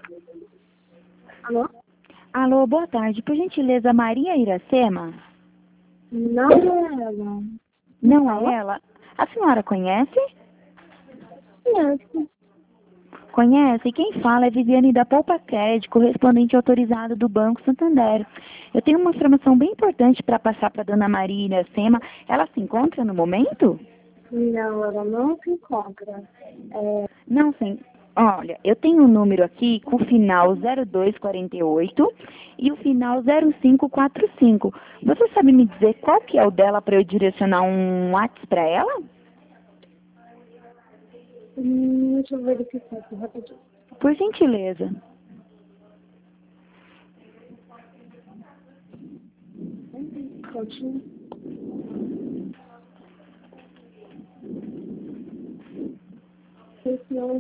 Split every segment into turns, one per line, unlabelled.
Alô?
Alô, boa tarde. Por gentileza, Maria Iracema?
Não é ela.
Não é ela? A senhora conhece?
Conheço.
Conhece? Quem fala é Viviane da Poupa Crédito, correspondente autorizado do Banco Santander. Eu tenho uma informação bem importante para passar para dona Maria Iracema. Ela se encontra no momento?
Não, ela não se encontra.
Não, sim. Olha, eu tenho um número aqui com o final 0248 e o final 0545. Você sabe me dizer qual que é o dela para eu direcionar um WhatsApp para ela?
Deixa eu verificar aqui rapidinho.
Por gentileza.
Continua. Esse não.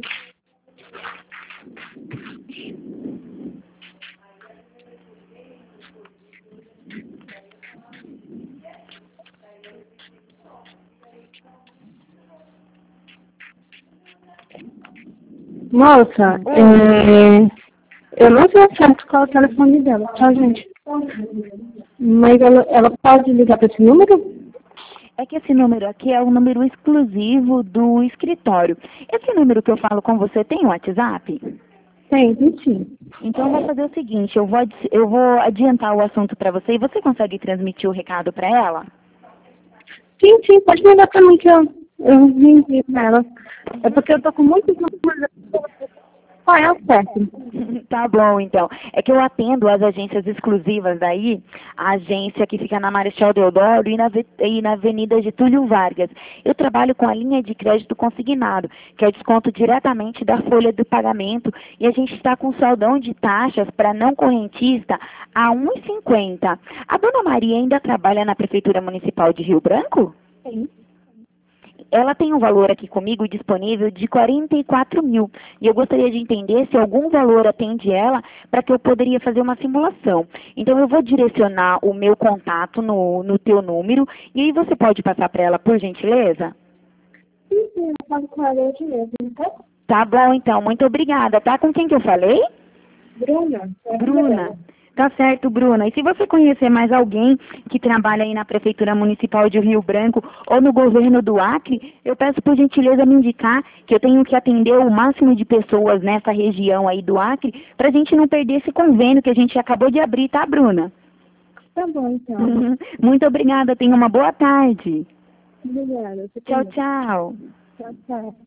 Moça, eu não sei certo qual é o telefone dela, tá, gente? Mas ela pode ligar para esse número?
É que esse número aqui é um número exclusivo do escritório. Esse número que eu falo com você tem WhatsApp?
Tem, sim.
Então eu vou fazer o seguinte, eu vou adiantar o assunto para você e você consegue transmitir o recado para ela?
Sim, pode mandar para mim que eu vim aqui pra ela. É porque eu tô com muitas coisas. Qual é o certo?
Tá bom, então. É que eu atendo as agências exclusivas daí, a agência que fica na Marechal Deodoro e na Avenida Getúlio Vargas. Eu trabalho com a linha de crédito consignado, que é desconto diretamente da folha do pagamento, e a gente está com saldão de taxas para não correntista a 1,50. A dona Maria ainda trabalha na Prefeitura Municipal de Rio Branco?
Sim.
Ela tem um valor aqui comigo disponível de 44 mil. E eu gostaria de entender se algum valor atende ela para que eu poderia fazer uma simulação. Então eu vou direcionar o meu contato no teu número e aí você pode passar para ela, por gentileza?
Sim, eu falo com ela hoje mesmo, tá?
Tá bom, então. Muito obrigada. Tá com quem que eu falei?
Bruna.
Bruna. Tá certo, Bruna. E se você conhecer mais alguém que trabalha aí na Prefeitura Municipal de Rio Branco ou no governo do Acre, eu peço por gentileza me indicar que eu tenho que atender o máximo de pessoas nessa região aí do Acre para a gente não perder esse convênio que a gente acabou de abrir, tá, Bruna?
Tá bom, então.
Muito obrigada. Tenha uma boa tarde.
Obrigada.
Tchau, tchau.
Tchau, tchau.